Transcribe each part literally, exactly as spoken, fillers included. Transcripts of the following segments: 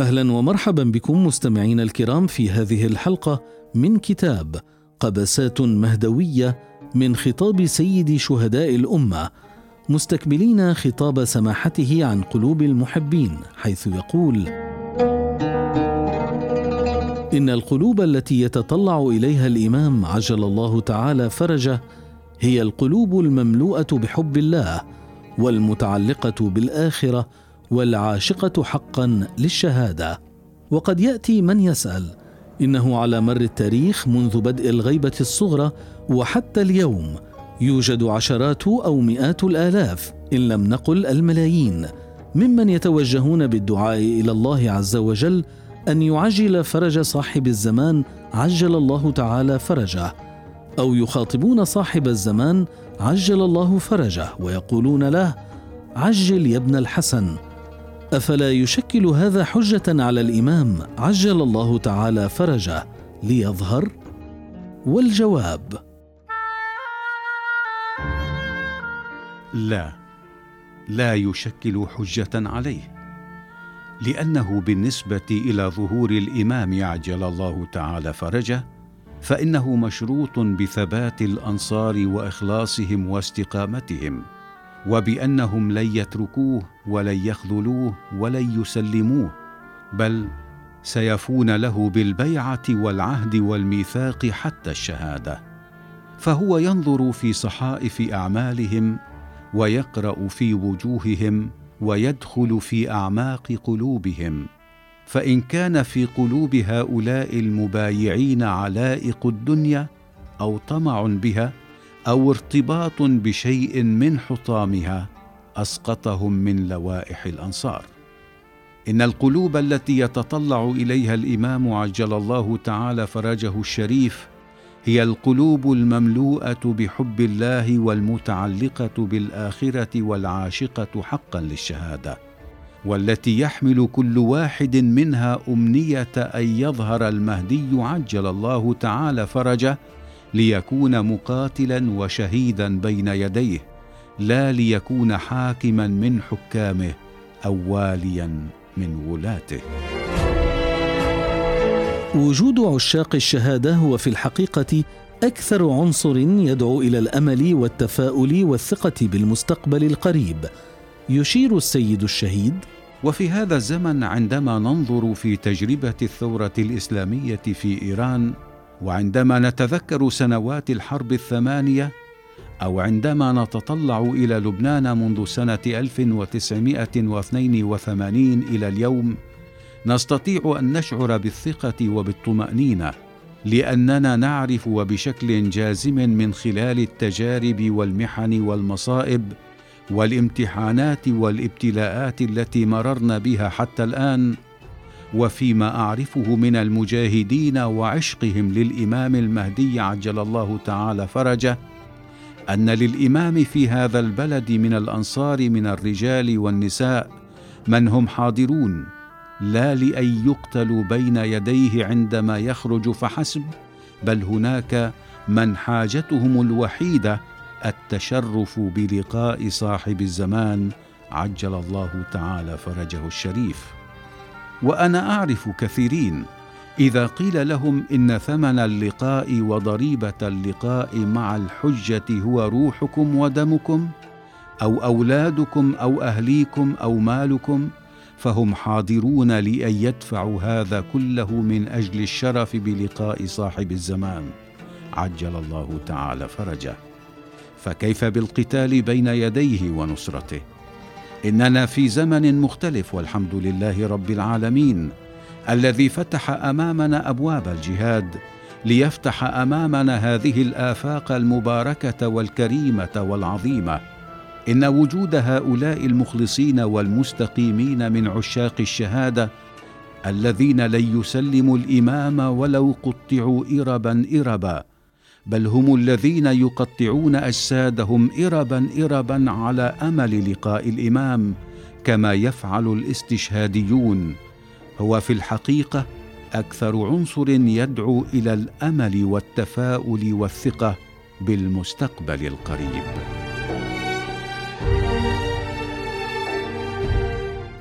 أهلا ومرحبا بكم مستمعين الكرام في هذه الحلقة من كتاب قبسات مهدوية من خطاب سيد شهداء الأمة، مستكملين خطاب سماحته عن قلوب المحبين، حيث يقول: إن القلوب التي يتطلع إليها الإمام عجل الله تعالى فرجه هي القلوب المملوءة بحب الله والمتعلقة بالآخرة والعاشقة حقا للشهادة. وقد يأتي من يسأل: إنه على مر التاريخ منذ بدء الغيبة الصغرى وحتى اليوم يوجد عشرات أو مئات الآلاف إن لم نقل الملايين ممن يتوجهون بالدعاء إلى الله عز وجل أن يعجل فرج صاحب الزمان عجل الله تعالى فرجه، أو يخاطبون صاحب الزمان عجل الله فرجه ويقولون له: عجل يا ابن الحسن. أفلا يشكل هذا حجة على الإمام عجل الله تعالى فرجه ليظهر؟ والجواب: لا، لا يشكل حجة عليه، لأنه بالنسبة إلى ظهور الإمام عجل الله تعالى فرجه فإنه مشروط بثبات الأنصار وإخلاصهم واستقامتهم، وبأنهم لن يتركوه ولن يخذلوه ولن يسلموه، بل سيفون له بالبيعة والعهد والميثاق حتى الشهادة. فهو ينظر في صحائف أعمالهم ويقرأ في وجوههم ويدخل في أعماق قلوبهم، فإن كان في قلوب هؤلاء المبايعين علائق الدنيا أو طمع بها أو ارتباط بشيء من حطامها أسقطهم من لوائح الأنصار. إن القلوب التي يتطلع إليها الإمام عجل الله تعالى فرجه الشريف هي القلوب المملوءة بحب الله والمتعلقة بالآخرة والعاشقة حقا للشهادة، والتي يحمل كل واحد منها أمنية أن يظهر المهدي عجل الله تعالى فرجه ليكون مقاتلا وشهيدا بين يديه، لا ليكون حاكما من حكامه أو واليا من ولاته. وجود عشاق الشهادة هو في الحقيقة أكثر عنصر يدعو إلى الأمل والتفاؤل والثقة بالمستقبل القريب، يشير السيد الشهيد: وفي هذا الزمن عندما ننظر في تجربة الثورة الإسلامية في إيران، وعندما نتذكر سنوات الحرب الثمانية، أو عندما نتطلع إلى لبنان منذ سنة ألف وتسعمائة واثنين وثمانين إلى اليوم، نستطيع أن نشعر بالثقة وبالطمأنينة، لأننا نعرف وبشكل جازم من خلال التجارب والمحن والمصائب والامتحانات والابتلاءات التي مررنا بها حتى الآن، وفيما أعرفه من المجاهدين وعشقهم للإمام المهدي عجل الله تعالى فرجه، أن للإمام في هذا البلد من الأنصار من الرجال والنساء من هم حاضرون، لا لأن يقتلوا بين يديه عندما يخرج فحسب، بل هناك من حاجتهم الوحيدة التشرف بلقاء صاحب الزمان عجل الله تعالى فرجه الشريف. وأنا أعرف كثيرين إذا قيل لهم إن ثمن اللقاء وضريبة اللقاء مع الحجة هو روحكم ودمكم أو أولادكم أو أهليكم أو مالكم، فهم حاضرون لأن يدفعوا هذا كله من أجل الشرف بلقاء صاحب الزمان عجل الله تعالى فرجه. فكيف بالقتال بين يديه ونصرته؟ إننا في زمن مختلف، والحمد لله رب العالمين الذي فتح أمامنا أبواب الجهاد ليفتح أمامنا هذه الآفاق المباركة والكريمة والعظيمة. إن وجود هؤلاء المخلصين والمستقيمين من عشاق الشهادة الذين لن يسلموا الإمام ولو قطعوا إربا إربا، بل هم الذين يقطعون أجسادهم إربا إربا على أمل لقاء الإمام كما يفعل الاستشهاديون، هو في الحقيقة أكثر عنصر يدعو إلى الأمل والتفاؤل والثقة بالمستقبل القريب.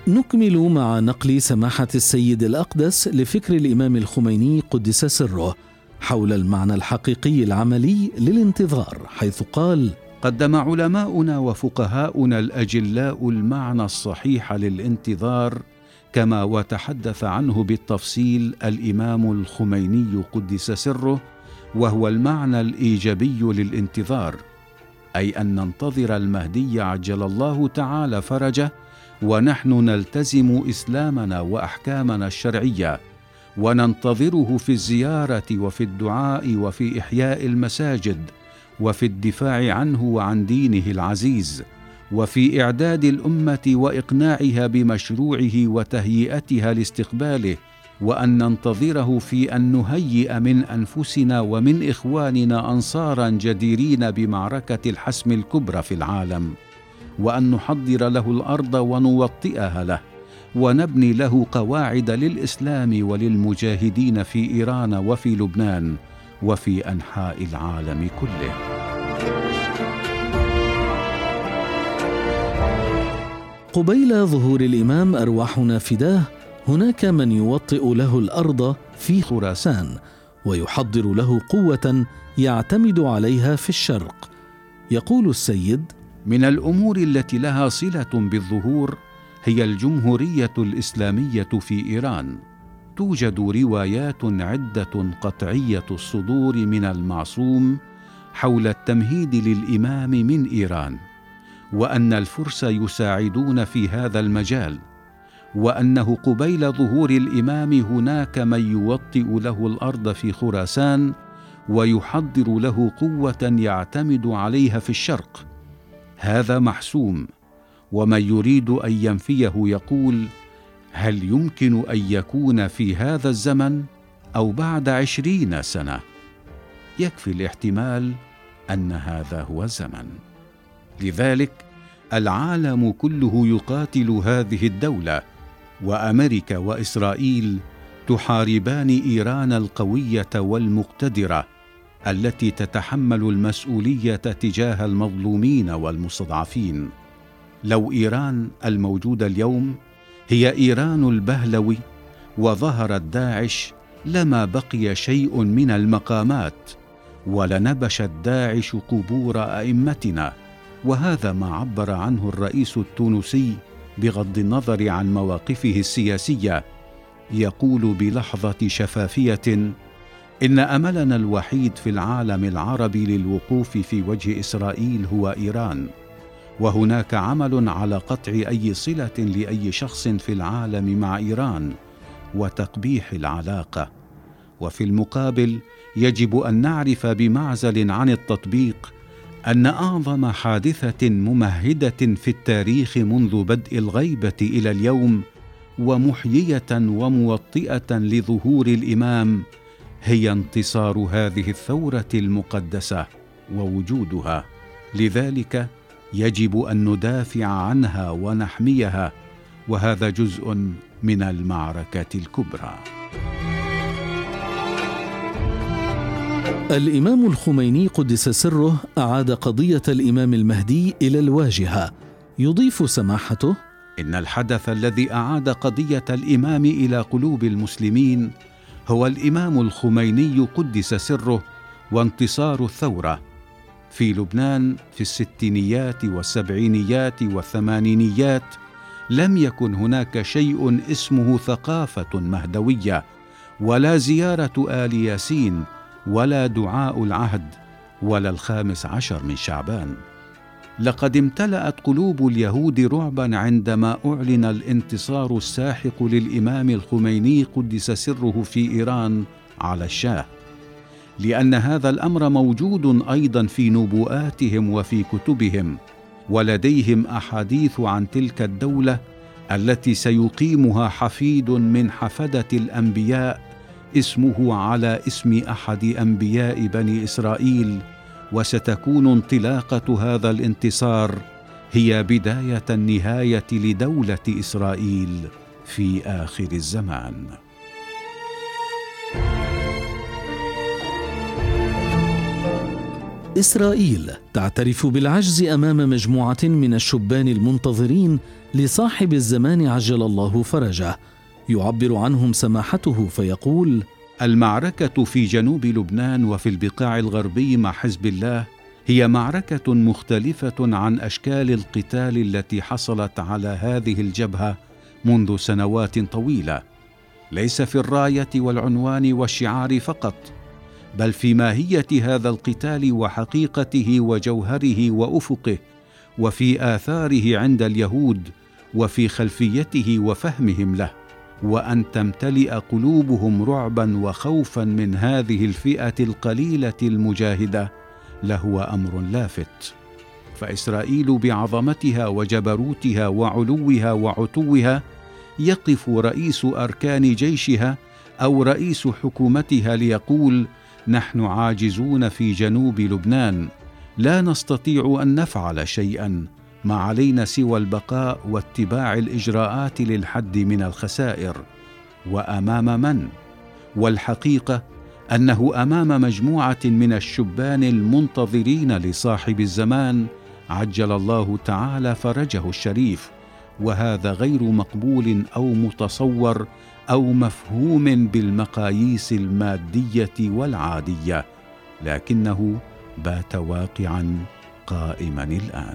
نكمل مع نقل سماحة السيد الأقدس لفكر الإمام الخميني قدس سره حول المعنى الحقيقي العملي للانتظار، حيث قال: قدم علماؤنا وفقهاؤنا الأجلاء المعنى الصحيح للانتظار كما وتحدث عنه بالتفصيل الإمام الخميني قدس سره، وهو المعنى الإيجابي للانتظار، أي أن ننتظر المهدي عجل الله تعالى فرجه، ونحن نلتزم إسلامنا وأحكامنا الشرعية، وننتظره في الزيارة وفي الدعاء وفي إحياء المساجد وفي الدفاع عنه وعن دينه العزيز، وفي إعداد الأمة وإقناعها بمشروعه وتهيئتها لاستقباله، وأن ننتظره في أن نهيئ من أنفسنا ومن إخواننا أنصارا جديرين بمعركة الحسم الكبرى في العالم، وأن نحضر له الأرض ونوطئها له، ونبني له قواعد للإسلام وللمجاهدين في إيران وفي لبنان وفي أنحاء العالم كله. قبيل ظهور الإمام أرواحنا فداه، هناك من يوطئ له الأرض في خراسان ويحضر له قوة يعتمد عليها في الشرق. يقول السيد: من الأمور التي لها صلة بالظهور هي الجمهورية الإسلامية في إيران. توجد روايات عدة قطعية الصدور من المعصوم حول التمهيد للإمام من إيران، وأن الفرس يساعدون في هذا المجال، وأنه قبيل ظهور الإمام هناك من يوطئ له الأرض في خراسان ويحضر له قوة يعتمد عليها في الشرق. هذا محسوم، ومن يريد أن ينفيه يقول: هل يمكن أن يكون في هذا الزمن أو بعد عشرين سنة؟ يكفي الاحتمال أن هذا هو الزمن. لذلك العالم كله يقاتل هذه الدولة، وأمريكا وإسرائيل تحاربان إيران القوية والمقتدرة التي تتحمل المسؤولية تجاه المظلومين والمستضعفين. لو إيران الموجودة اليوم هي إيران البهلوي وظهرت داعش، لما بقي شيء من المقامات، ولنبشت داعش قبور أئمتنا، وهذا ما عبر عنه الرئيس التونسي بغض النظر عن مواقفه السياسية. يقول بلحظة شفافية: إن أملنا الوحيد في العالم العربي للوقوف في وجه إسرائيل هو إيران، وهناك عمل على قطع أي صلة لأي شخص في العالم مع إيران وتقبيح العلاقة. وفي المقابل يجب أن نعرف بمعزل عن التطبيق أن أعظم حادثة ممهدة في التاريخ منذ بدء الغيبة إلى اليوم ومحيية وموطئة لظهور الإمام هي انتصار هذه الثورة المقدسة ووجودها. لذلك يجب أن ندافع عنها ونحميها، وهذا جزء من المعركة الكبرى. الإمام الخميني قدس سره أعاد قضية الإمام المهدي إلى الواجهة. يضيف سماحته: إن الحدث الذي أعاد قضية الإمام إلى قلوب المسلمين هو الإمام الخميني قدس سره وانتصار الثورة. في لبنان في الستينيات والسبعينيات والثمانينيات لم يكن هناك شيء اسمه ثقافة مهدوية، ولا زيارة آل ياسين، ولا دعاء العهد، ولا الخامس عشر من شعبان. لقد امتلأت قلوب اليهود رعبا عندما أعلن الانتصار الساحق للإمام الخميني قدس سره في إيران على الشاه، لأن هذا الأمر موجود أيضا في نبوءاتهم وفي كتبهم، ولديهم أحاديث عن تلك الدولة التي سيقيمها حفيد من حفدة الأنبياء اسمه على اسم أحد أنبياء بني إسرائيل، وستكون انطلاقة هذا الانتصار هي بداية النهاية لدولة إسرائيل في آخر الزمان. إسرائيل تعترف بالعجز أمام مجموعة من الشبان المنتظرين لصاحب الزمان عجل الله فرجه. يعبر عنهم سماحته فيقول: المعركة في جنوب لبنان وفي البقاع الغربي مع حزب الله هي معركة مختلفة عن أشكال القتال التي حصلت على هذه الجبهة منذ سنوات طويلة، ليس في الراية والعنوان والشعار فقط، بل في ماهية هذا القتال وحقيقته وجوهره وأفقه، وفي آثاره عند اليهود، وفي خلفيته وفهمهم له، وأن تمتلئ قلوبهم رعبا وخوفا من هذه الفئة القليلة المجاهدة لهو أمر لافت. فإسرائيل بعظمتها وجبروتها وعلوها وعتوها يقف رئيس أركان جيشها أو رئيس حكومتها ليقول: نحن عاجزون في جنوب لبنان، لا نستطيع أن نفعل شيئا، ما علينا سوى البقاء واتباع الإجراءات للحد من الخسائر. وأمام من؟ والحقيقة أنه أمام مجموعة من الشبان المنتظرين لصاحب الزمان عجل الله تعالى فرجه الشريف، وهذا غير مقبول أو متصور أو مفهوم بالمقاييس المادية والعادية، لكنه بات واقعا قائما الآن.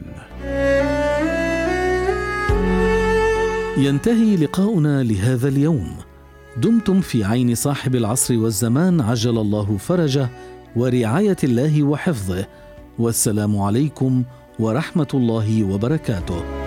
ينتهي لقاؤنا لهذا اليوم. دمتم في عين صاحب العصر والزمان عجل الله فرجه ورعاية الله وحفظه، والسلام عليكم ورحمة الله وبركاته.